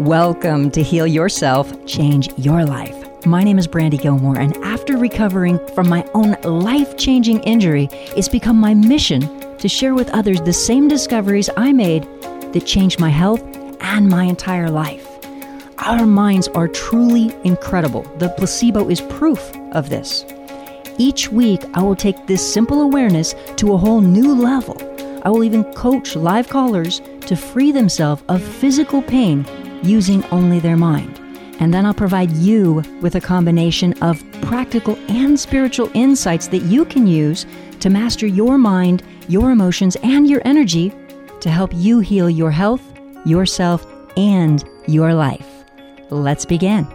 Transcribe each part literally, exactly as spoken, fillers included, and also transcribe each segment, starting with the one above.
Welcome to Heal Yourself, Change Your Life. My name is Brandy Gilmore, and after recovering from my own life-changing injury, it's become my mission to share with others the same discoveries I made that changed my health and my entire life. Our minds are truly incredible. The placebo is proof of this. Each week, I will take this simple awareness to a whole new level. I will even coach live callers to free themselves of physical pain using only their mind. And then I'll provide you with a combination of practical and spiritual insights that you can use to master your mind, your emotions, and your energy to help you heal your health, yourself, and your life. Let's begin.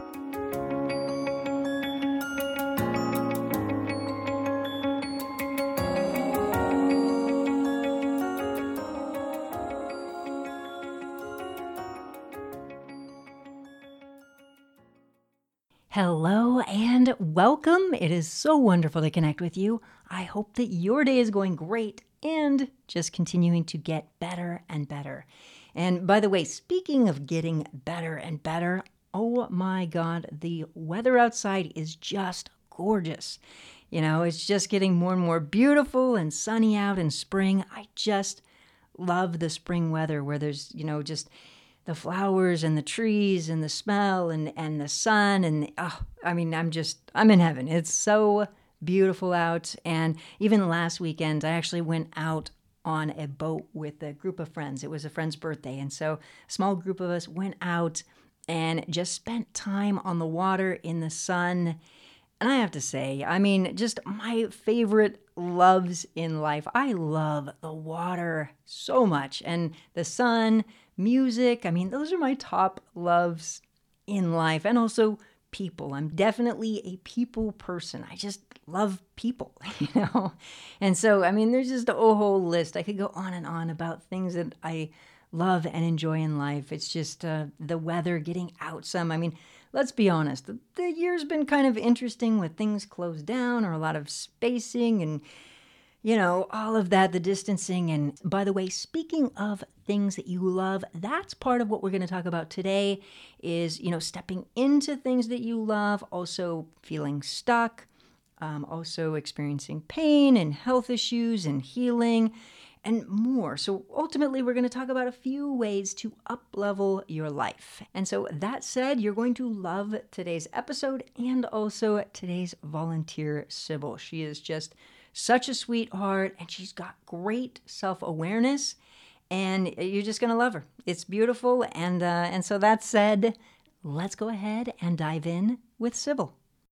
Hello and welcome. It is so wonderful to connect with you. I hope that your day is going great and just continuing to get better and better. And by the way, speaking of getting better and better, oh my God, the weather outside is just gorgeous. You know, it's just getting more and more beautiful and sunny out in spring. I just love the spring weather where there's, you know, just the flowers and the trees and the smell and, and the sun. And oh, I mean, I'm just, I'm in heaven. It's so beautiful out. And even last weekend, I actually went out on a boat with a group of friends. It was a friend's birthday. And so a small group of us went out and just spent time on the water in the sun. And I have to say, I mean, just my favorite loves in life. I love the water so much, and the sun, music. I mean, those are my top loves in life, and also people. I'm definitely a people person. I just love people, you know? And so, I mean, there's just a whole list. I could go on and on about things that I love and enjoy in life. It's just uh, the weather, getting out some. I mean, let's be honest, the, the year's been kind of interesting with things closed down or a lot of spacing and, you know, all of that, the distancing. And by the way, speaking of things that you love, that's part of what we're going to talk about today is, you know, stepping into things that you love, also feeling stuck, um, also experiencing pain and health issues and healing and more. So ultimately, we're going to talk about a few ways to up-level your life. And so that said, you're going to love today's episode and also today's volunteer, Sybil. She is just such a sweetheart, and she's got great self-awareness, and you're just going to love her. It's beautiful. And, uh, and so that said, let's go ahead and dive in with Sybil.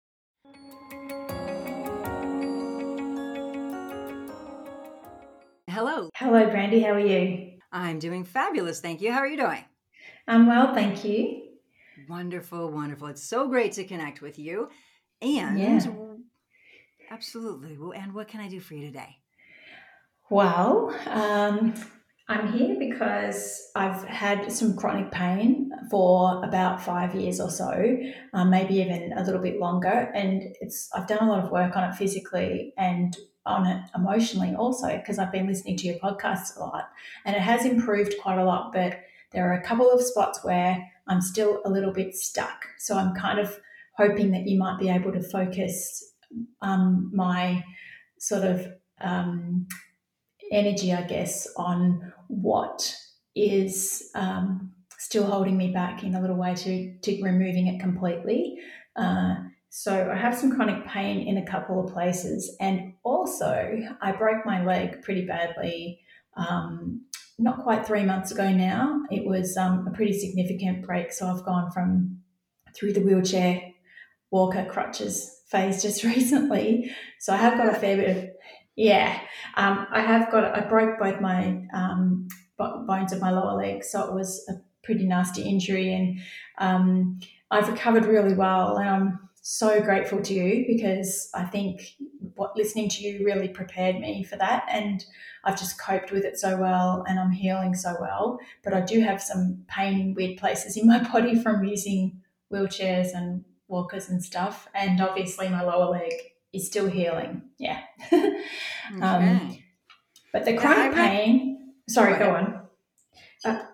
Hello. Hello, Brandy. How are you? I'm doing fabulous. Thank you. How are you doing? I'm well, thank you. Wonderful, wonderful. It's so great to connect with you. And Yeah. absolutely. Well, and what can I do for you today? Well, um, I'm here because I've had some chronic pain for about five years or so, um, maybe even a little bit longer. And it's I've done a lot of work on it physically and on it emotionally also, because I've been listening to your podcasts a lot, and it has improved quite a lot. But there are a couple of spots where I'm still a little bit stuck. So I'm kind of hoping that you might be able to focus um, my sort of um, energy, I guess, on what is um, still holding me back in a little way to, to removing it completely. Uh, so I have some chronic pain in a couple of places. And also I broke my leg pretty badly um, not quite three months ago now. It was um, a pretty significant break. So I've gone from through the wheelchair, walker, crutches phase just recently. So I have got a fair bit of, yeah, um, I have got, I broke both my um, bones of my lower leg. So it was a pretty nasty injury, and um, I've recovered really well. And I'm so grateful to you, because I think what listening to you really prepared me for that. And I've just coped with it so well, and I'm healing so well. But I do have some pain in weird places in my body from using wheelchairs and walkers and stuff, and obviously my lower leg is still healing. Yeah. Okay. um, but the Yeah, I chronic read. pain, sorry, Go go ahead. on. Uh,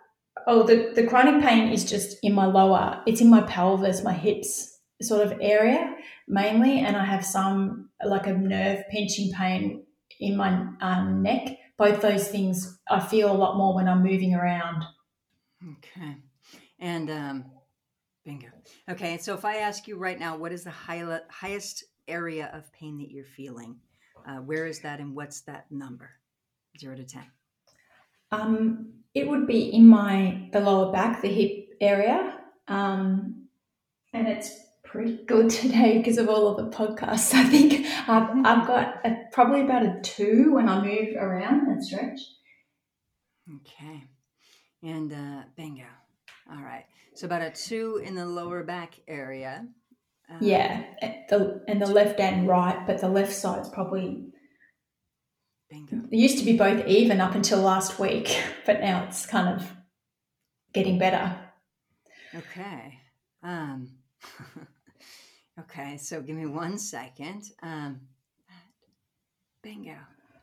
Oh, the, the chronic pain is just in my lower, it's in my pelvis, my hips sort of area mainly. And I have some, like a nerve pinching pain in my um, neck. Both those things I feel a lot more when I'm moving around. Okay. And um, bingo. Okay. So if I ask you right now, what is the high, highest area of pain that you're feeling? Uh, where is that and what's that number? Zero to ten. Um, it would be in my the lower back, the hip area, um, and it's pretty good today because of all of the podcasts. I think I've, I've got a, probably about a two when I move around and stretch. Okay. And uh, bingo. All right. So about a two in the lower back area. Um, Yeah, the and the left and right, but the left side's probably bingo. it used to be both even up until last week, but now it's kind of getting better. Okay. Um, okay. So give me one second. Um, bingo.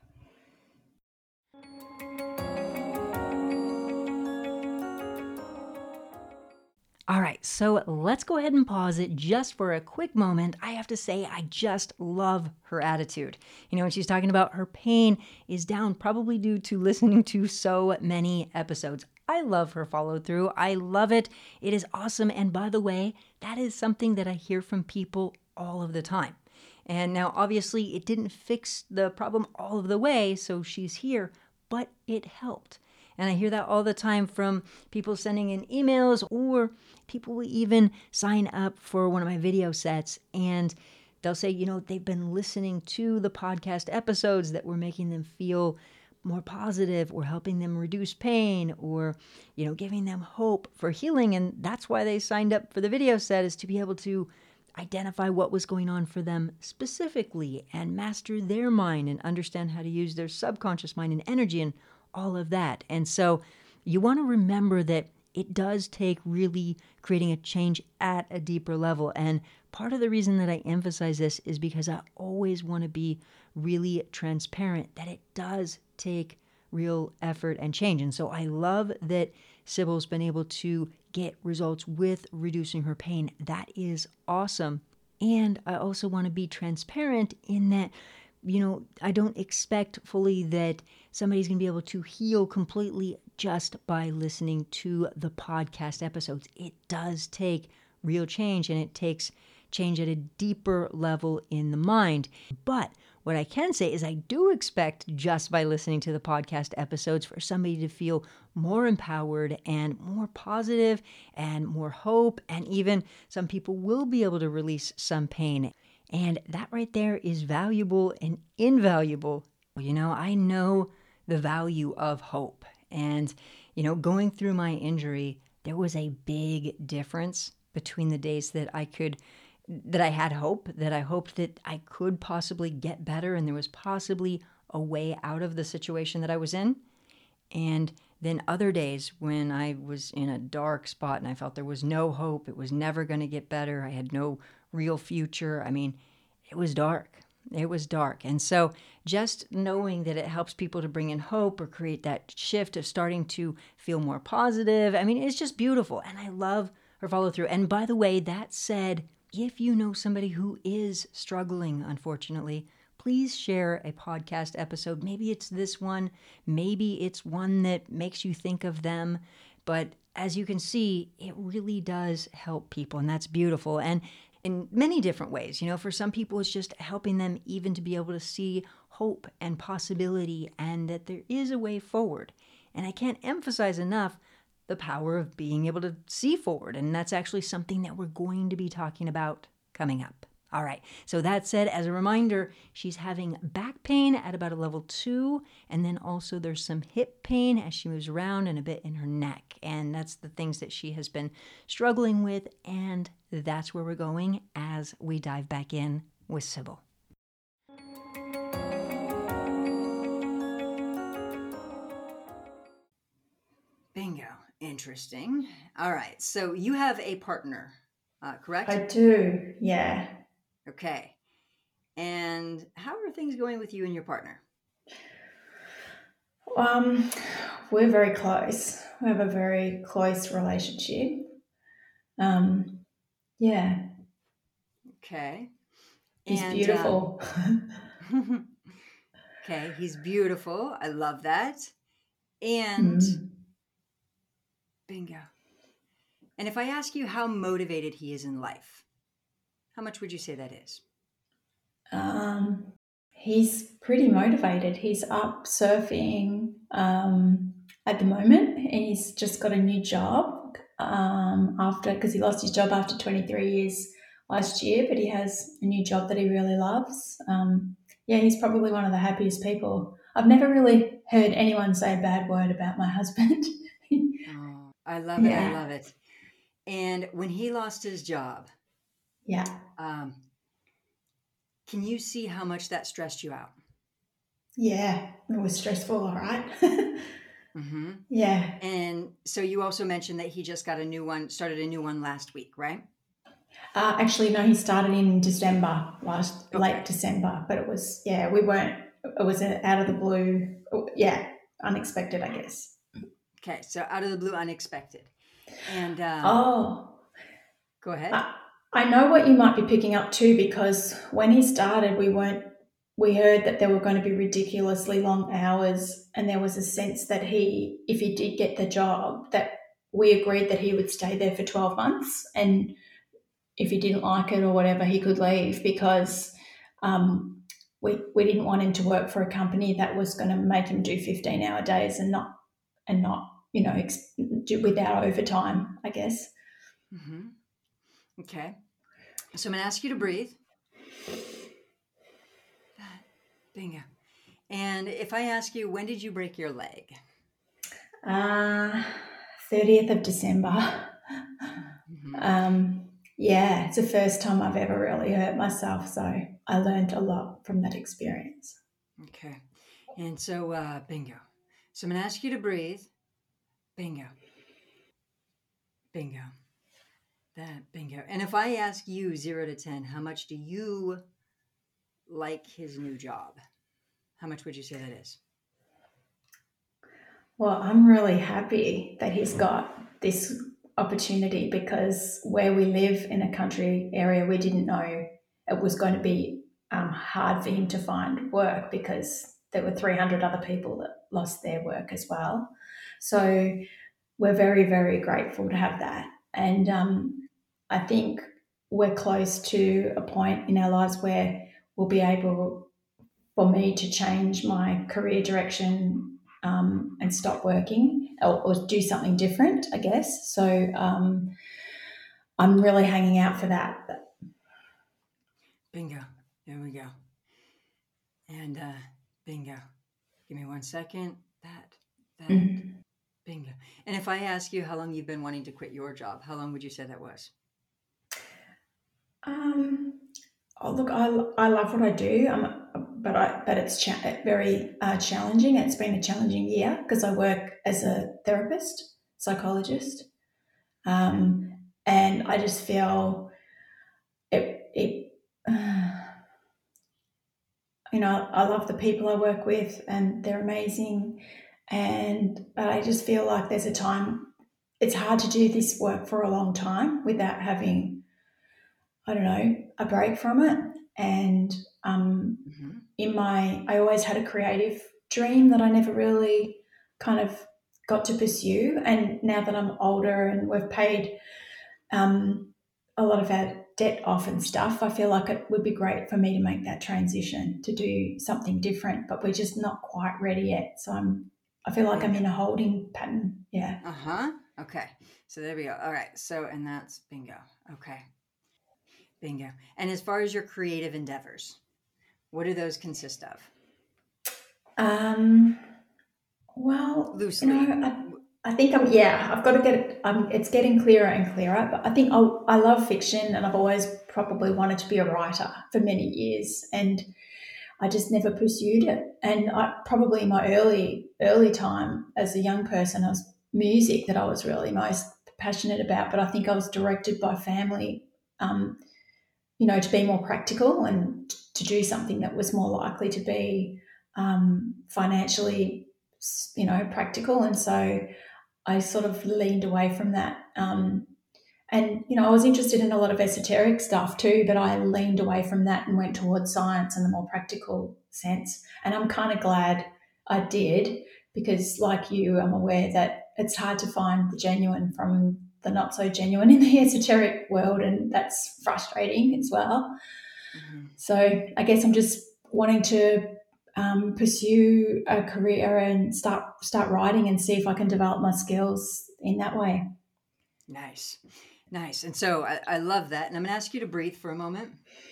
All right, so let's go ahead and pause it just for a quick moment. I have to say, I just love her attitude. You know, when she's talking about her pain is down, probably due to listening to so many episodes. I love her follow through. I love it. It is awesome. And by the way, that is something that I hear from people all of the time. And now, obviously, it didn't fix the problem all of the way, so she's here, but it helped. And I hear that all the time from people sending in emails, or people will even sign up for one of my video sets and they'll say, you know, they've been listening to the podcast episodes that were making them feel more positive or helping them reduce pain or, you know, giving them hope for healing. And that's why they signed up for the video set, is to be able to identify what was going on for them specifically and master their mind and understand how to use their subconscious mind and energy and all of that. And so you want to remember that it does take really creating a change at a deeper level. And part of the reason that I emphasize this is because I always want to be really transparent that it does take real effort and change. And so I love that Sybil's been able to get results with reducing her pain. That is awesome. And I also want to be transparent in that, you know, I don't expect fully that somebody's going to be able to heal completely just by listening to the podcast episodes. It does take real change, and it takes change at a deeper level in the mind. But what I can say is I do expect, just by listening to the podcast episodes, for somebody to feel more empowered and more positive and more hope. And even some people will be able to release some pain. And that right there is valuable and invaluable. You know, I know the value of hope. And, you know, going through my injury, there was a big difference between the days that I could, that I had hope, that I hoped that I could possibly get better and there was possibly a way out of the situation that I was in. And then other days when I was in a dark spot and I felt there was no hope, it was never going to get better, I had no real future. I mean, it was dark. It was dark. And so just knowing that it helps people to bring in hope or create that shift of starting to feel more positive, I mean, it's just beautiful. And I love her follow through. And by the way, that said, if you know somebody who is struggling, unfortunately, please share a podcast episode. Maybe it's this one. Maybe it's one that makes you think of them. But as you can see, it really does help people. And that's beautiful. And in many different ways. You know, for some people, it's just helping them even to be able to see hope and possibility and that there is a way forward. And I can't emphasize enough the power of being able to see forward. And that's actually something that we're going to be talking about coming up. All right. So that said, as a reminder, she's having back pain at about a level two. And then also there's some hip pain as she moves around and a bit in her neck. And that's the things that she has been struggling with. And that's where we're going as we dive back in with Sybil. Bingo. Interesting. All right. So you have a partner, uh, correct? I do. Yeah. Okay. And how are things going with you and your partner? Um, we're very close. We have a very close relationship. Um, yeah, Okay. he's And um, beautiful. okay, he's beautiful. I love that. And Mm. bingo. And if I ask you how motivated he is in life, how much would you say that is? Um, he's pretty motivated. He's up surfing um, at the moment. He's just got a new job um, after because he lost his job after twenty-three years last year, but he has a new job that he really loves. Um, yeah, he's probably one of the happiest people. I've never really heard anyone say a bad word about my husband. Oh, I love it. I Yeah, love it. And when he lost his job, yeah, um, can you see how much that stressed you out? yeah. It was stressful, all right. Mm-hmm. Yeah. And so you also mentioned that he just got a new one, started a new one last week, right? Uh, actually, no, he started in December, last late Okay. December, but it was, yeah, we weren't, it was a- out of the blue. Oh, yeah, unexpected, I guess. Okay. So out of the blue, unexpected. And um, Oh, go ahead. I, I know what you might be picking up too, because when he started, we weren't, we heard that there were going to be ridiculously long hours, and there was a sense that he, if he did get the job, that we agreed that he would stay there for twelve months. And if he didn't like it or whatever, he could leave because um, we we didn't want him to work for a company that was going to make him do fifteen hour days and not and not you know ex- do without overtime. I guess. Mm-hmm. Okay. So I'm going to ask you to breathe. That. Bingo. And if I ask you, when did you break your leg? Uh, thirtieth of December. Mm-hmm. Um, yeah, it's the first time I've ever really hurt myself, so I learned a lot from that experience. Okay. And so, uh, bingo. So I'm going to ask you to breathe. Bingo. Bingo. That. Bingo. And if I ask you zero to ten, how much do you like his new job? How much would you say that is? Well, I'm really happy that he's got this opportunity because where we live in a country area, we didn't know it was going to be um, hard for him to find work because there were three hundred other people that lost their work as well. So we're very, very grateful to have that. And um, I think we're close to a point in our lives where we'll be able for me to change my career direction um, and stop working or, or do something different, I guess. So um, I'm really hanging out for that. Bingo. There we go. And uh, bingo. Give me one second. That. That. Mhm. Bingo. And if I ask you how long you've been wanting to quit your job, how long would you say that was? Um, oh, look, I, I love what I do, um, but I but it's cha- very uh, challenging. It's been a challenging year because I work as a therapist, psychologist, Okay. um, and I just feel it. it you know, I love the people I work with and they're amazing. And but I just feel like there's a time it's hard to do this work for a long time without having, I don't know, a break from it. And um, Mm-hmm. in my, I always had a creative dream that I never really kind of got to pursue. And now that I'm older and we've paid um, a lot of our debt off and stuff, I feel like it would be great for me to make that transition to do something different, but we're just not quite ready yet. So I'm, I feel like I'm Bingo. in a holding pattern. Yeah. Uh huh. Okay. So there we go. All right. So, and that's bingo. Okay. Bingo. And as far as your creative endeavors, what do those consist of? Um, well, you Loosely. know, I, I think I'm, yeah, I've got to get it, um, it's getting clearer and clearer, but I think I, I love fiction and I've always probably wanted to be a writer for many years. And I just never pursued it. And I probably in my early early time as a young person, I was music that I was really most passionate about. But I think I was directed by family, um, you know, to be more practical and to do something that was more likely to be um, financially you know, practical. And so I sort of leaned away from that. Um, and, you know, I was interested in a lot of esoteric stuff too, but I leaned away from that and went towards science and the more practical sense. And I'm kind of glad I did, because like you, I'm aware that it's hard to find the genuine from the not so genuine in the esoteric world. And that's frustrating as well. Mm-hmm. So I guess I'm just wanting to um, pursue a career and start start writing and see if I can develop my skills in that way. Nice. Nice. And so I, I love that. And I'm going to ask you to breathe for a moment.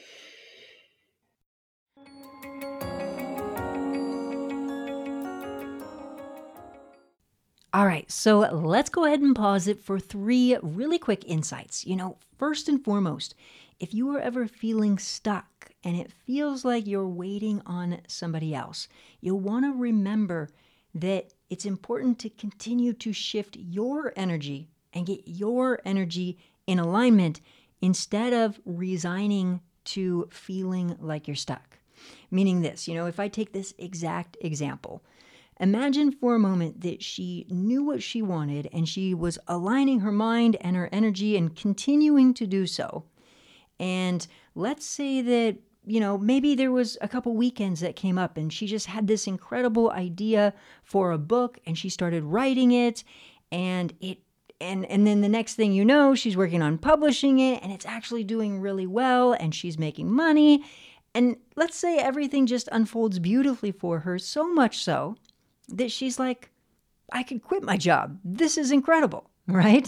All right, so let's go ahead and pause it for three really quick insights. You know, first and foremost, if you are ever feeling stuck and it feels like you're waiting on somebody else, you'll want to remember that it's important to continue to shift your energy and get your energy in alignment instead of resigning to feeling like you're stuck. Meaning this, you know, if I take this exact example, imagine for a moment that she knew what she wanted and she was aligning her mind and her energy and continuing to do so. And let's say that, you know, maybe there was a couple weekends that came up and she just had this incredible idea for a book and she started writing it, and it and and then the next thing you know, she's working on publishing it and it's actually doing really well and she's making money. And let's say everything just unfolds beautifully for her, so much so that she's like, I could quit my job. This is incredible, right?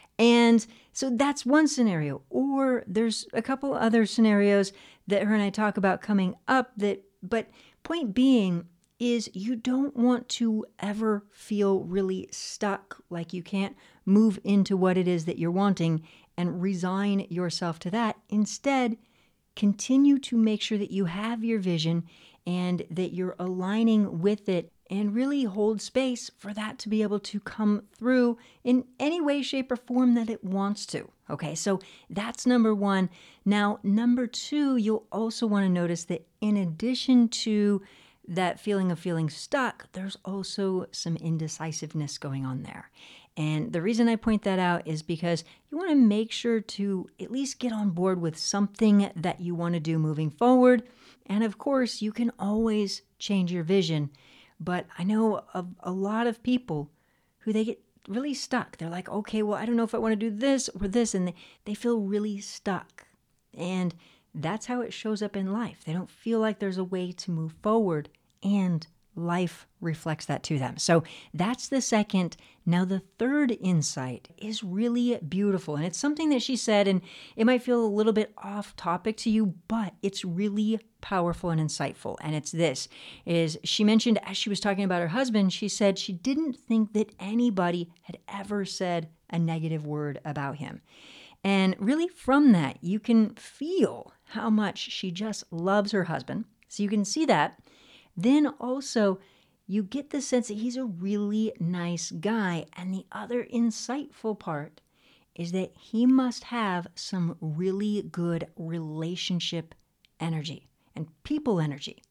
And so that's one scenario. Or there's a couple other scenarios that her and I talk about coming up that, but point being is you don't want to ever feel really stuck, like you can't move into what it is that you're wanting and resign yourself to that. Instead, continue to make sure that you have your vision and that you're aligning with it, and really hold space for that to be able to come through in any way, shape, or form that it wants to. Okay, so that's number one. Now, number two, you'll also want to notice that in addition to that feeling of feeling stuck, there's also some indecisiveness going on there. And the reason I point that out is because you want to make sure to at least get on board with something that you want to do moving forward. And of course, you can always change your vision. But I know of a lot of people who they get really stuck. They're like, okay, well, I don't know if I want to do this or this. And they, they feel really stuck. And that's how it shows up in life. They don't feel like there's a way to move forward. And life reflects that to them. So that's the second. Now, the third insight is really beautiful. And it's something that she said, and it might feel a little bit off topic to you, but it's really powerful and insightful. And it's this, is she mentioned as she was talking about her husband, she said she didn't think that anybody had ever said a negative word about him. And really from that, you can feel how much she just loves her husband. So you can see that. Then also, you get the sense that he's a really nice guy. And the other insightful part is that he must have some really good relationship energy and people energy.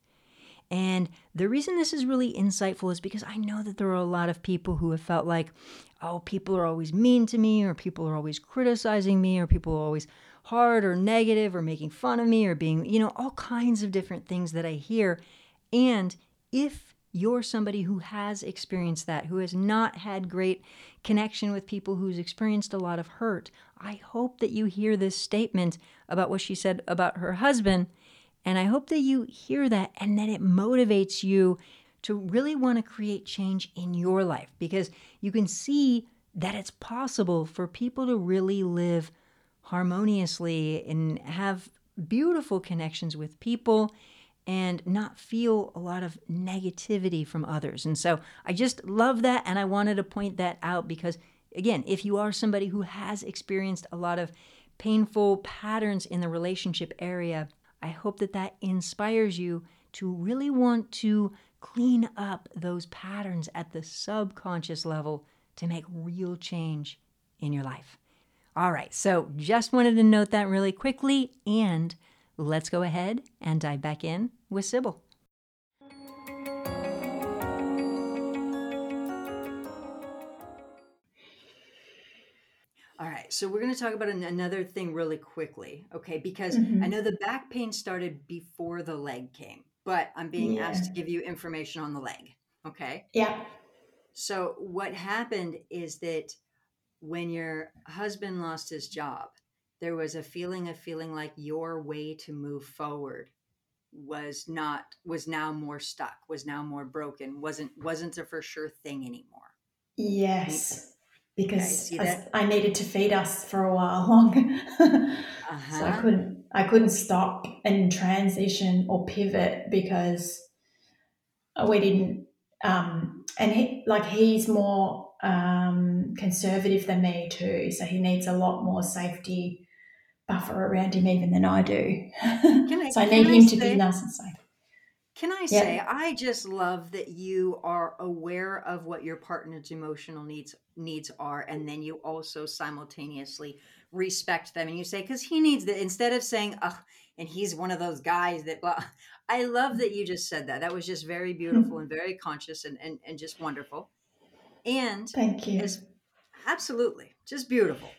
And the reason this is really insightful is because I know that there are a lot of people who have felt like, oh, people are always mean to me, or people are always criticizing me, or people are always hard or negative or making fun of me or being, you know, all kinds of different things that I hear. And if you're somebody who has experienced that, who has not had great connection with people, who's experienced a lot of hurt, I hope that you hear this statement about what she said about her husband. And I hope that you hear that and that it motivates you to really want to create change in your life, because you can see that it's possible for people to really live harmoniously and have beautiful connections with people and not feel a lot of negativity from others. And so I just love that, and I wanted to point that out because, again, if you are somebody who has experienced a lot of painful patterns in the relationship area, I hope that that inspires you to really want to clean up those patterns at the subconscious level to make real change in your life. All right, so just wanted to note that really quickly, and let's go ahead and dive back in with Sybil. So we're going to talk about an, another thing really quickly, okay? Because I Hmm. know the back pain started before the leg came, but I'm being asked to Yeah. give you information on the leg, okay? Yeah. So what happened is that when your husband lost his job, there was a feeling of feeling like your way to move forward was not was now more stuck, was now more broken, wasn't wasn't a for sure thing anymore. Can you, Yes. okay, Because see I, that? s- I needed to feed us for a while longer. So I Uh-huh. couldn't I couldn't stop and transition or pivot because we didn't um and he like he's more um conservative than me too, so he needs a lot more safety buffer around him even than I do. Can I So I can need I him to be say nice and safe. Can I say, Yep. I just love that you are aware of what your partner's emotional needs needs are, and then you also simultaneously respect them. And you say, because he needs that, instead of saying, "Oh," and he's one of those guys that. Well, I love that you just said that. That was just very beautiful and very conscious and and, and just wonderful. And Thank you. as absolutely just beautiful.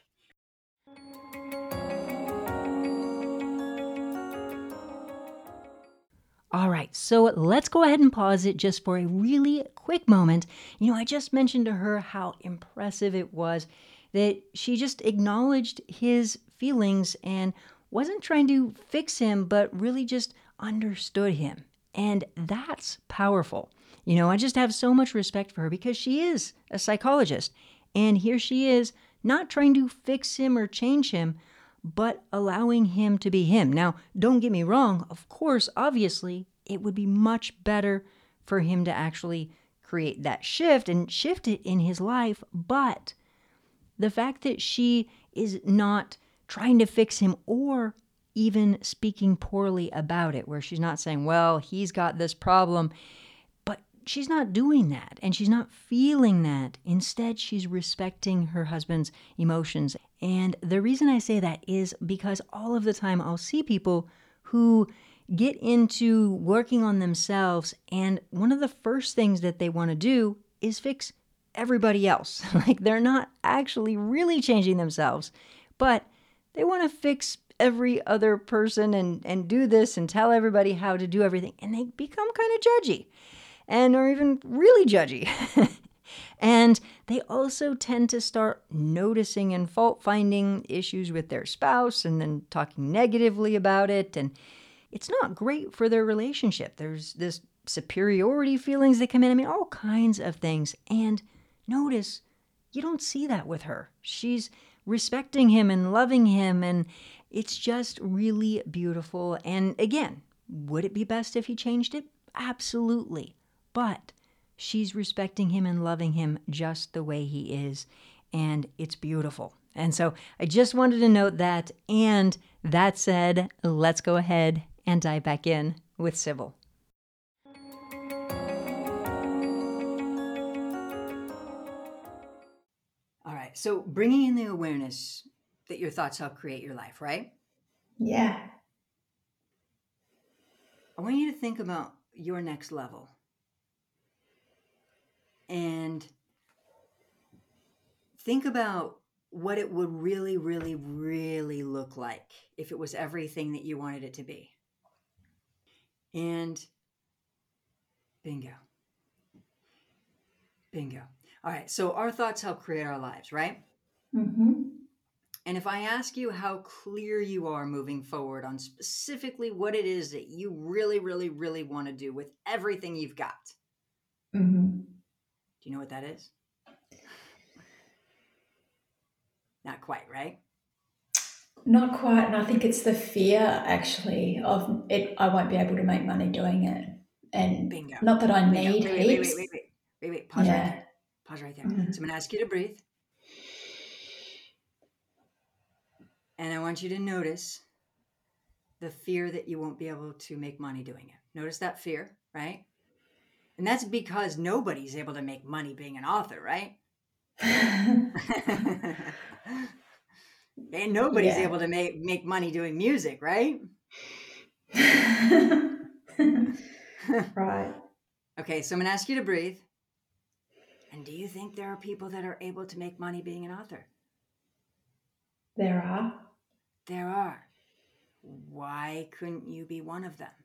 All right, so let's go ahead and pause it just for a really quick moment. You know, I just mentioned to her how impressive it was that she just acknowledged his feelings and wasn't trying to fix him, but really just understood him. And that's powerful. You know, I just have so much respect for her because she is a psychologist. And here she is, not trying to fix him or change him, but allowing him to be him. Now, don't get me wrong, of course, obviously, it would be much better for him to actually create that shift and shift it in his life. But the fact that she is not trying to fix him or even speaking poorly about it, where she's not saying, well, he's got this problem, but she's not doing that and she's not feeling that. Instead, she's respecting her husband's emotions. And the reason I say that is because all of the time I'll see people who get into working on themselves, and one of the first things that they want to do is fix everybody else. Like they're not actually really changing themselves, but they want to fix every other person and, and do this and tell everybody how to do everything. And they become kind of judgy and are even really judgy. And they also tend to start noticing and fault finding issues with their spouse and then talking negatively about it. And it's not great for their relationship. There's this superiority feelings that come in. I mean, all kinds of things. And notice you don't see that with her. She's respecting him and loving him. And it's just really beautiful. And again, would it be best if he changed it? Absolutely. But she's respecting him and loving him just the way he is. And it's beautiful. And so I just wanted to note that. And that said, let's go ahead and dive back in with Sybil. All right. So bringing in the awareness that your thoughts help create your life, right? Yeah. I want you to think about your next level and think about what it would really, really, really look like if it was everything that you wanted it to be. And bingo. Bingo. All right. So our thoughts help create our lives, right? Mm-hmm. And if I ask you how clear you are moving forward on specifically what it is that you really, really, really want to do with everything you've got, Mm-hmm. do you know what that is? Not quite, right? Not quite, and I think it's the fear actually of it. I won't be able to make money doing it, and Bingo. not that I Bingo. need Wait, wait, wait, wait, wait, heaps. wait, wait, wait. Pause right Yeah. there. Pause right there. So Mm-hmm. I'm going to ask you to breathe. And I want you to notice the fear that you won't be able to make money doing it. Notice that fear, right? And that's because nobody's able to make money being an author, right? And nobody's Yeah. able to make, make money doing music, right? Right. Okay, so I'm going to ask you to breathe. And do you think there are people that are able to make money being an author? There are. There are. Why couldn't you be one of them?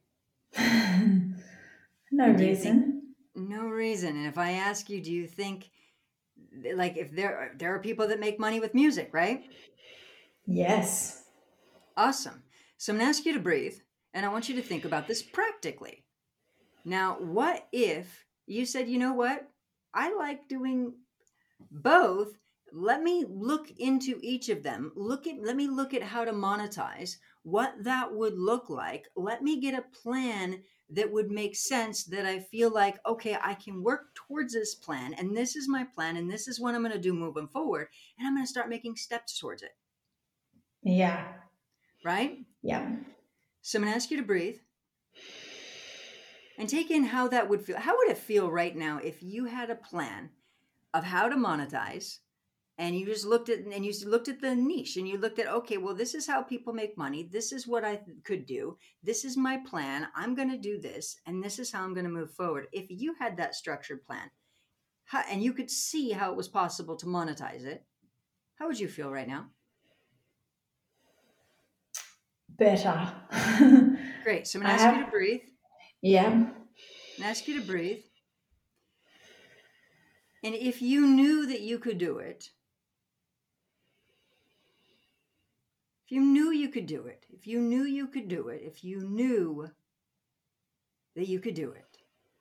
No And do you think reason. no reason? And if I ask you, do you think like if there there are people that make money with music, right? Yes. Awesome. So I'm going to ask you to breathe, and I want you to think about this practically. Now, what if you said, you know what? I like doing both. Let me look into each of them. Look at let me look at how to monetize, what that would look like. Let me get a plan that would make sense, that I feel like, okay, I can work towards this plan, and this is my plan, and this is what I'm going to do moving forward, and I'm going to start making steps towards it, Yeah. right? Yeah. So I'm going to ask you to breathe and take in how that would feel. How would it feel right now if you had a plan of how to monetize, and you just looked at and you looked at the niche, and you looked at, okay, well, this is how people make money, this is what I could do, this is my plan, I'm going to do this, and this is how I'm going to move forward. If you had that structured plan, how, and you could see how it was possible to monetize it, how would you feel right now? Better. Great. So I'm going I to ask you to have. breathe Yeah. and ask you to breathe. And if you knew that you could do it, if you knew you could do it, if you knew you could do it, if you knew that you could do it,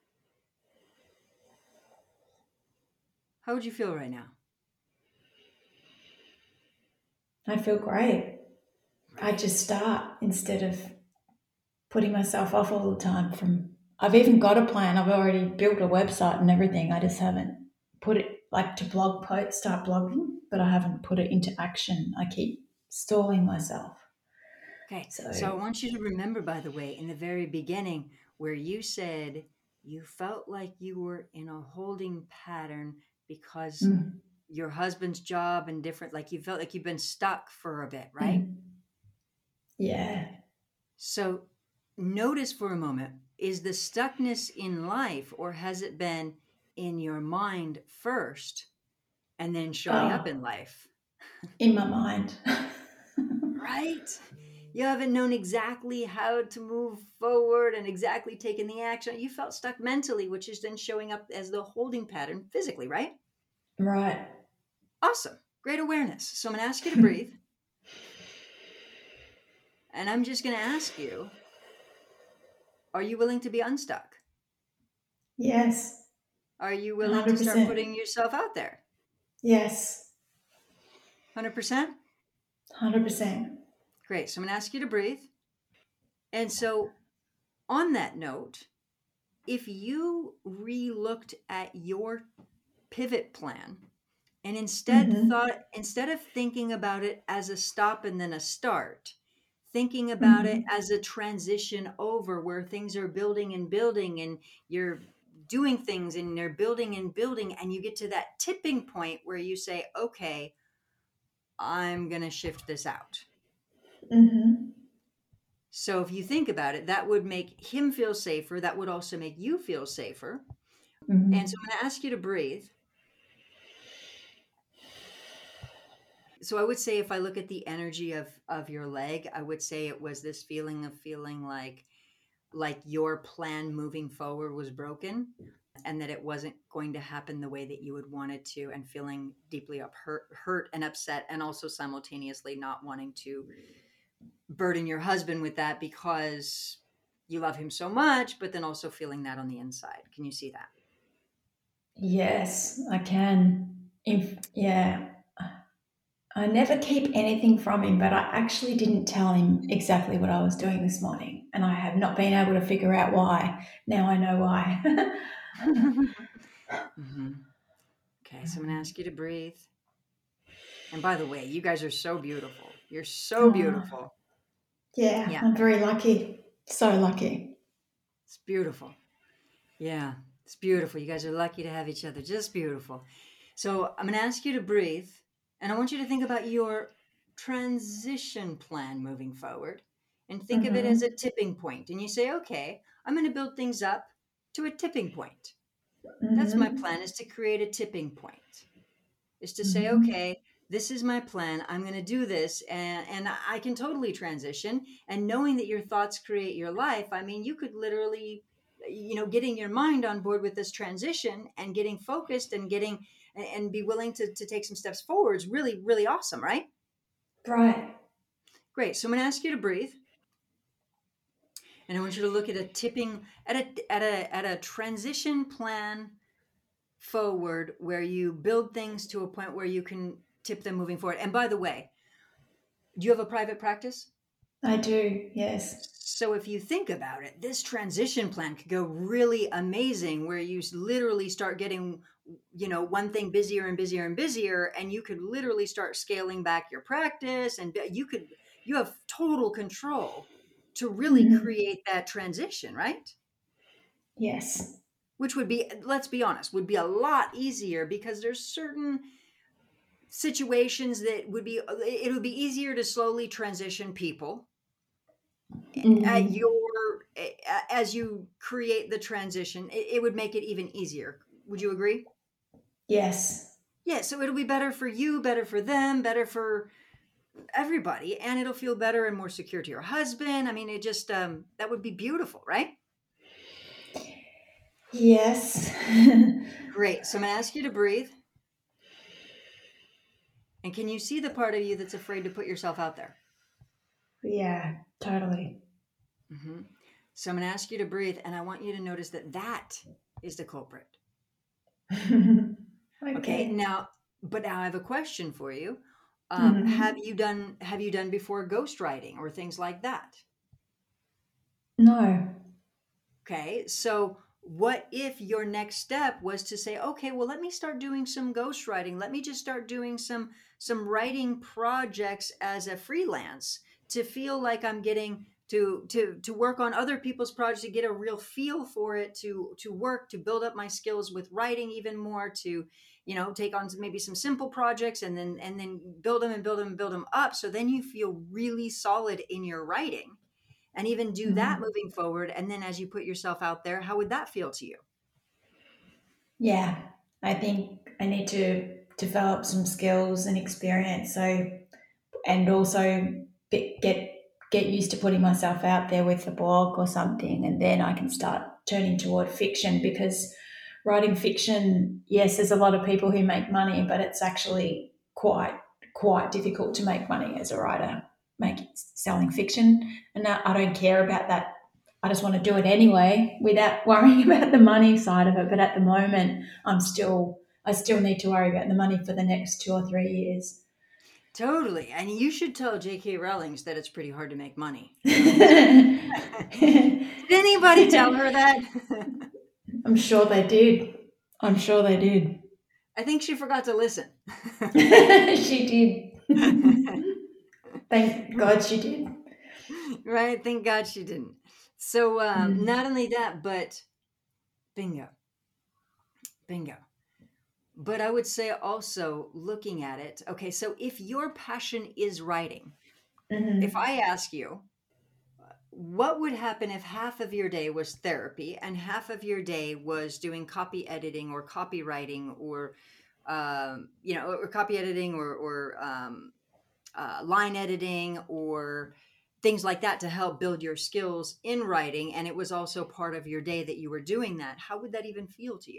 how would you feel right now? I feel great. I Right. just start instead of putting myself off all the time from I've even got a plan. I've already built a website and everything. I just haven't put it like to blog post, start blogging, but I haven't put it into action. I keep stalling myself. Okay. So So I want you to remember, by the way, in the very beginning, where you said you felt like you were in a holding pattern because mm, your husband's job and different, like you felt like you've been stuck for a bit, right? mm, yeah. So notice for a moment, is the stuckness in life, or has it been in your mind first and then showing up Oh, in life? in my mind. Right? You haven't known exactly how to move forward and exactly taken the action. You felt stuck mentally, which is then showing up as the holding pattern physically, right? Right. Awesome. Great awareness. So I'm going to ask you to breathe. And I'm just going to ask you, are you willing to be unstuck? Yes. Are you willing to start one hundred percent. putting yourself out there? Yes. one hundred percent? one hundred percent. Great. So I'm going to ask you to breathe. And so, on that note, if you re looked at your pivot plan, and instead Mm-hmm. thought, instead of thinking about it as a stop and then a start, thinking about it Mm-hmm. as a transition over where things are building and building, and you're doing things and they're building and building, and you get to that tipping point where you say, okay, I'm going to shift this out. Mm-hmm. So if you think about it, that would make him feel safer. That would also make you feel safer. And so Mm-hmm. I'm going to ask you to breathe. So I would say, if I look at the energy of of your leg, I would say it was this feeling of feeling like like your plan moving forward was broken, and that it wasn't going to happen the way that you would want it to, and feeling deeply up hurt, hurt and upset, and also simultaneously not wanting to burden your husband with that because you love him so much, but then also feeling that on the inside. Can you see that? Yes, I can. If yeah, I never keep anything from him, but I actually didn't tell him exactly what I was doing this morning, and I have not been able to figure out why. Now I know why. hmm Okay, so I'm going to ask you to breathe. And by the way, you guys are so beautiful. You're so Oh, beautiful. yeah, Yeah, I'm very lucky. So lucky. it's beautiful. Yeah, it's beautiful. You guys are lucky to have each other. Just beautiful. So I'm going to ask you to breathe, and I want you to think about your transition plan moving forward, and think of it as Mm-hmm. a tipping point. And you say, okay, I'm going to build things up to a tipping point. That's my Mm-hmm. plan, is to create a tipping point, is to say, Mm-hmm. okay, this is my plan. I'm going to do this, and, and I can totally transition. And knowing that your thoughts create your life, I mean, you could literally, you know, getting your mind on board with this transition and getting focused and getting and, and be willing to, to take some steps forward is really, really awesome, right? Right. Great. So I'm going to ask you to breathe. And I want you to look at a tipping at a at a at a transition plan forward where you build things to a point where you can tip them moving forward. And by the way, do you have a private practice? I do, yes. So if you think about it, this transition plan could go really amazing where you literally start getting, you know, one thing busier and busier and busier, and you could literally start scaling back your practice, and you could you have total control to really Mhm. create that transition, right? Yes. Which would be, let's be honest, would be a lot easier because there's certain situations that would be, it would be easier to slowly transition people at Mhm. your, as you create the transition, it, it would make it even easier. Would you agree? Yes. Yeah, so it'll be better for you, better for them, better for everybody, and it'll feel better and more secure to your husband. I mean, it just, um, that would be beautiful, right? Yes. Great. So I'm going to ask you to breathe. And can you see the part of you that's afraid to put yourself out there? Yeah, totally. Mm-hmm. So I'm going to ask you to breathe, and I want you to notice that that is the culprit. Okay. Okay. Now, but now I have a question for you. Um, have Mhm. you done have you done before ghostwriting or things like that? No. Okay. So what if your next step was to say, okay, well, let me start doing some ghostwriting. Let me just start doing some some writing projects as a freelance to feel like I'm getting to to to work on other people's projects, to get a real feel for it, to to work, to build up my skills with writing even more, to, you know, take on maybe some simple projects and then and then build them and build them and build them up. So then you feel really solid in your writing, and even do that Mhm. moving forward. And then as you put yourself out there, how would that feel to you? Yeah, I think I need to develop some skills and experience. So, and also be- get get used to putting myself out there with a blog or something, and then I can start turning toward fiction because writing fiction, yes, there's a lot of people who make money, but it's actually quite quite difficult to make money as a writer, make selling fiction, and I I don't care about that. I just want to do it anyway without worrying about the money side of it. But at the moment, I'm still I still need to worry about the money for the next two or three years. Totally. And you should tell J K. Rowling's that it's pretty hard to make money. Um, so did anybody tell her that? I'm sure they did. I'm sure they did. I think she forgot to listen. She did. Thank God she did. Right? Thank God she didn't. So um, Mm. not only that, but bingo, bingo. But I would say also looking at it, okay, so if your passion is writing, if Mhm. I ask you, what would happen if half of your day was therapy and half of your day was doing copy editing or copywriting or um, you know, or copy editing or, or um, uh, line editing or things like that to help build your skills in writing, and it was also part of your day that you were doing that? How would that even feel to you?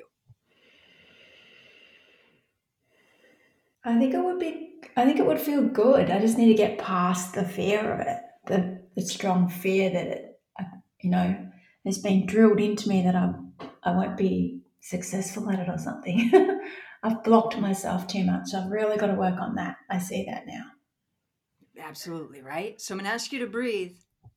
I think it would be. I think it would feel good. I just need to get past the fear of it, the the strong fear that it, uh, you know, has been drilled into me that I'm I won't be successful at it or something. I've blocked myself too much. I've really got to work on that. I see that now. Absolutely, right? So I'm going to ask you to breathe.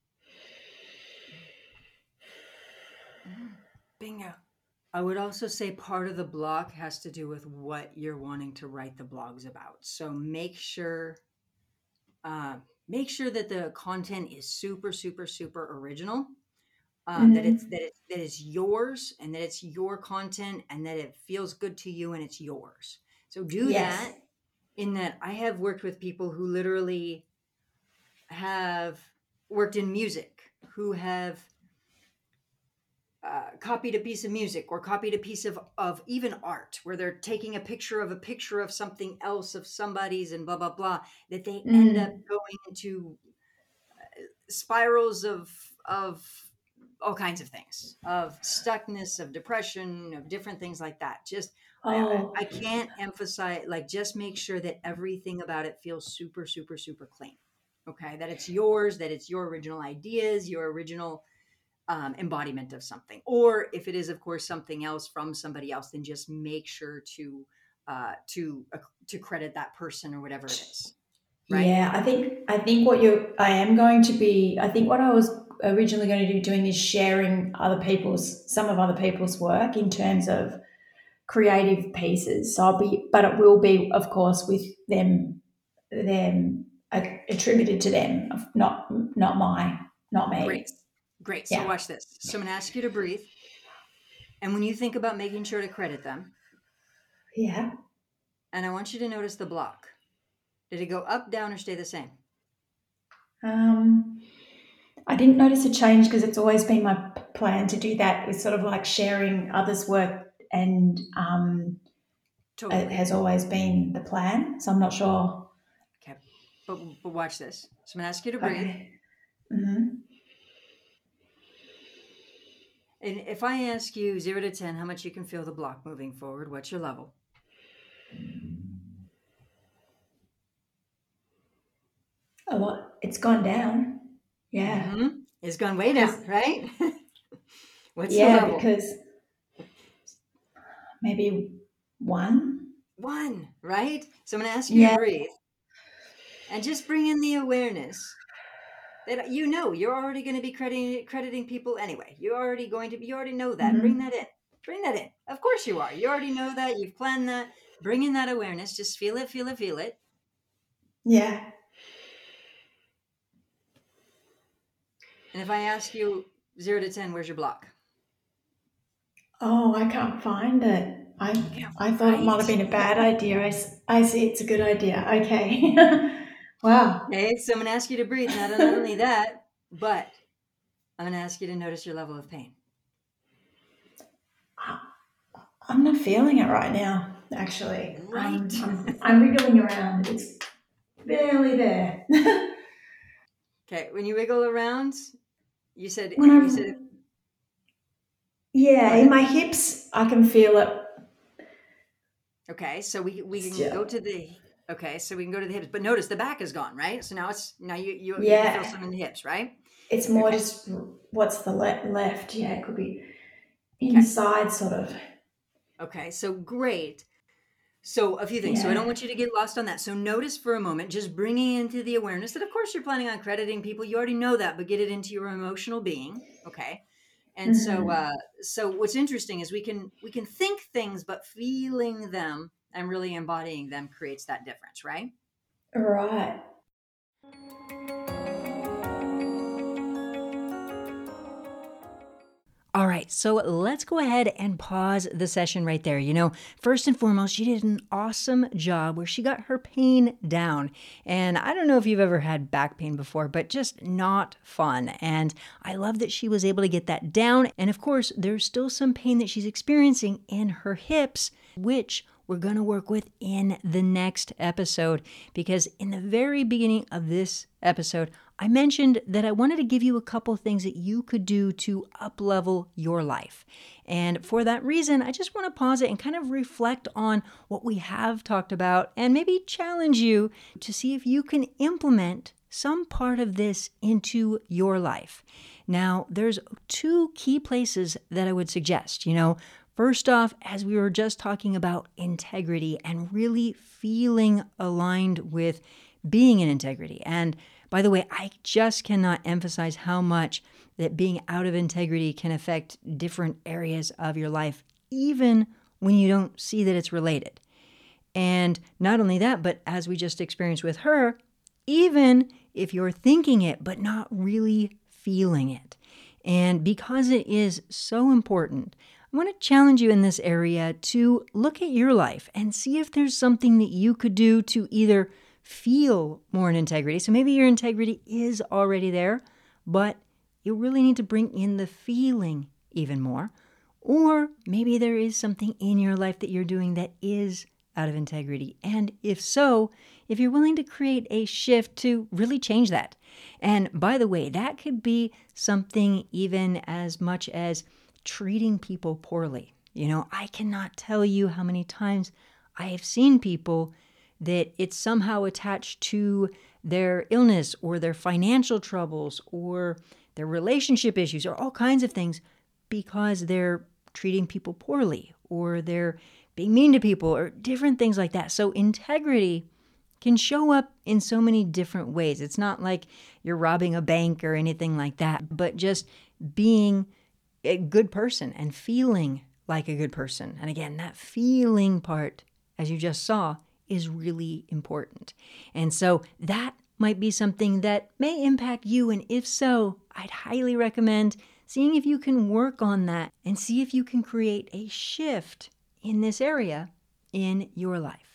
Bingo. I would also say part of the block has to do with what you're wanting to write the blogs about. So make sure uh, make sure that the content is super, super, super original. Um, that it's Mm-hmm. that it's that it's yours and that it's your content and that it feels good to you and it's yours. So do Yes. that. In that, I have worked with people who literally have worked in music, who have uh, copied a piece of music or copied a piece of, of even art where they're taking a picture of a picture of something else of somebody's and blah, blah, blah, that they end up Mm. going into spirals of, of all kinds of things, of stuckness, of depression, of different things like that. Just, I, I Oh, I can't emphasize, like, just make sure that everything about it feels super, super, super clean. Okay. That it's yours, that it's your original ideas, your original um, embodiment of something. Or if it is, of course, something else from somebody else, then just make sure to uh, to uh, to credit that person or whatever it is. Right? yeah. I think I think what you I am going to be. I think what I was originally going to be doing is sharing other people's some of other people's work in terms of creative pieces. So I'll be, but it will be, of course, with them them a- attributed to them, not not my not Great. me. Great. So Yeah, watch this. So I'm going to ask you to breathe. And when you think about making sure to credit them, yeah. and I want you to notice the block. Did it go up, down, or stay the same? Um, I didn't notice a change because it's always been my p- plan to do that. It's sort of like sharing others' work, and um, it Totally. has always been the plan. So I'm not sure. Okay. But, but watch this. So I'm going to ask you to breathe. Okay. Hmm. And if I ask you zero to ten, how much you can feel the block moving forward, what's your level? A lot. It's gone down. Yeah. Mm-hmm. It's gone way Because down, right? What's the yeah, level? because maybe one. One, right? So I'm going to ask you to Yeah. breathe and just bring in the awareness that you know you're already going to be crediting crediting people anyway. You're already going to be, you already know that. Bring Hmm. that in. Bring that in. Of course you are. You already know that. You've planned that. Bring in that awareness. Just feel it, feel it, feel it. Yeah. And if I ask you zero to ten, where's your block? Oh, I can't find it. I You can't, I thought it might right? have been a bad idea. I, s- I see it's a good idea. Okay. Wow. Okay, so I'm going to ask you to breathe. Not, not only that, but I'm going to ask you to notice your level of pain. I'm not feeling it right now, actually. Right? Um, I'm, I'm wriggling around. It's barely there. Okay, when you wiggle around, you said, When you said, I'm, go yeah, in ahead. my hips, I can feel it Okay, so we we can go still. to the okay, so we can go to the hips, but notice the back is gone, right? So now it's now you you you can feel Yeah, some in the hips, right? it's more Okay, just what's the le- left. Yeah, it could be okay, inside, sort of. okay. So great. So a few things. So I don't Yeah. want you to get lost on that. So notice for a moment, just bringing into the awareness that of course you're planning on crediting people. You already know that, but get it into your emotional being. Okay. And so Hmm. uh so what's interesting is we can we can think things, but feeling them and really embodying them creates that difference, right? Right. All right, so let's go ahead and pause the session right there. You know, first and foremost, she did an awesome job where she got her pain down. And I don't know if you've ever had back pain before, but just not fun. And I love that she was able to get that down. And of course, there's still some pain that she's experiencing in her hips, which we're going to work with in the next episode. Because in the very beginning of this episode, I mentioned that I wanted to give you a couple things that you could do to up-level your life. And for that reason, I just want to pause it and kind of reflect on what we have talked about and maybe challenge you to see if you can implement some part of this into your life. Now, there's two key places that I would suggest. You know, first off, as we were just talking about integrity and really feeling aligned with being in integrity. And by the way, I just cannot emphasize how much that being out of integrity can affect different areas of your life, even when you don't see that it's related. And not only that, but as we just experienced with her, even if you're thinking it, but not really feeling it. And because it is so important, I want to challenge you in this area to look at your life and see if there's something that you could do to either feel more in integrity. So maybe your integrity is already there, but you really need to bring in the feeling even more. Or maybe there is something in your life that you're doing that is out of integrity. And if so, if you're willing to create a shift to really change that. And by the way, that could be something even as much as treating people poorly. You know, I cannot tell you how many times I have seen people that it's somehow attached to their illness or their financial troubles or their relationship issues or all kinds of things because they're treating people poorly or they're being mean to people or different things like that. So integrity can show up in so many different ways. It's not like you're robbing a bank or anything like that, but just being a good person and feeling like a good person. And again, that feeling part, as you just saw, is really important. And so that might be something that may impact you. And if so, I'd highly recommend seeing if you can work on that and see if you can create a shift in this area in your life.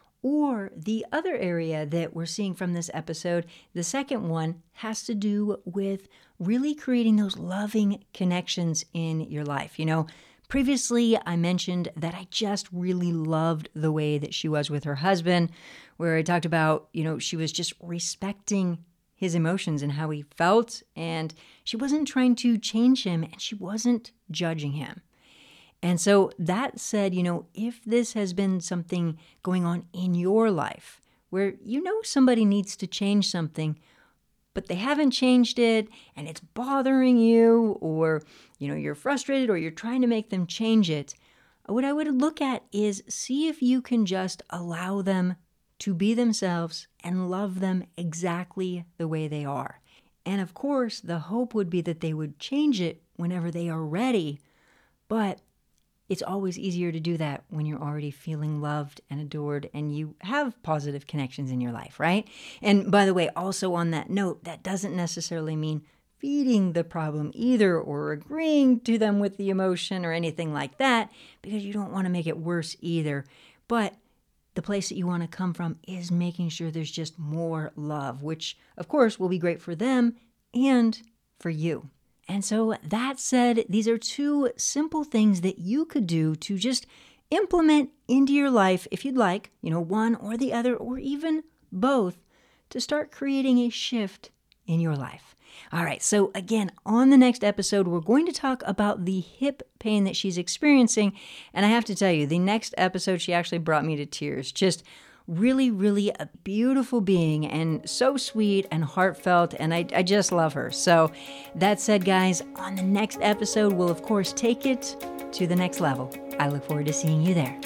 Or the other area that we're seeing from this episode, the second one, has to do with really creating those loving connections in your life. You know, previously I mentioned that I just really loved the way that she was with her husband, where I talked about, you know, she was just respecting his emotions and how he felt, and she wasn't trying to change him, and she wasn't judging him. And so that said, you know, if this has been something going on in your life where you know somebody needs to change something, but they haven't changed it and it's bothering you, or, you know, you're frustrated or you're trying to make them change it, what I would look at is see if you can just allow them to be themselves and love them exactly the way they are. And of course, the hope would be that they would change it whenever they are ready, but it's always easier to do that when you're already feeling loved and adored and you have positive connections in your life, right? And by the way, also on that note, that doesn't necessarily mean feeding the problem either or agreeing to them with the emotion or anything like that, because you don't want to make it worse either. But the place that you want to come from is making sure there's just more love, which of course will be great for them and for you. And so that said, these are two simple things that you could do to just implement into your life if you'd like, you know, one or the other, or even both, to start creating a shift in your life. All right, so again, on the next episode, we're going to talk about the hip pain that she's experiencing. And I have to tell you, the next episode, she actually brought me to tears. Just really, really a beautiful being and so sweet and heartfelt, and I, I just love her. So that said, guys, on the next episode, we'll of course take it to the next level. I look forward to seeing you there.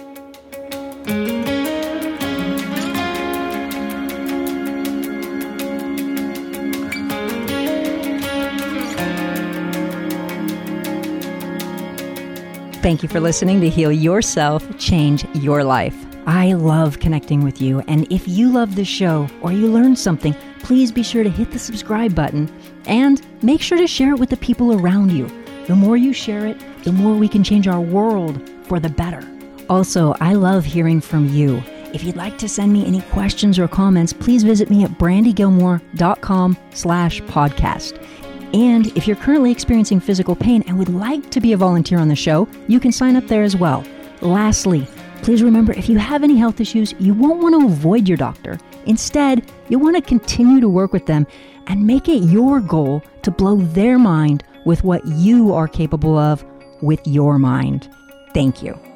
Thank you for listening to Heal Yourself, Change Your Life. I love connecting with you, and if you love this show or you learned something, please be sure to hit the subscribe button and make sure to share it with the people around you. The more you share it, the more we can change our world for the better. Also, I love hearing from you. If you'd like to send me any questions or comments, please visit me at brandygilmore.com slash podcast. And if you're currently experiencing physical pain and would like to be a volunteer on the show, you can sign up there as well. Lastly, please remember, if you have any health issues, you won't want to avoid your doctor. Instead, you'll want to continue to work with them and make it your goal to blow their mind with what you are capable of with your mind. Thank you.